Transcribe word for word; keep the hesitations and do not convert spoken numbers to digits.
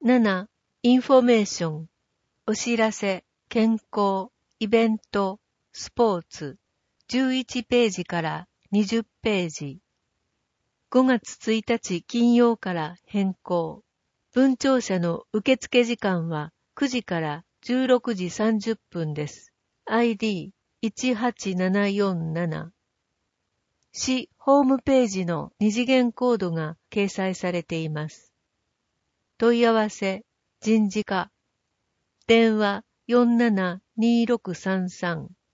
なな、インフォメーション、お知らせ、健康、イベント、スポーツ、じゅういちページからにじゅっページ。ごがつついたち金曜から変更。文庁舎の受付時間はくじからじゅうろくじさんじゅっぷんです。アイディーいちはちななよんなな。市ホームページの二次元コードが掲載されています。問い合わせ、人事課。電話 よんななにーろくさんさん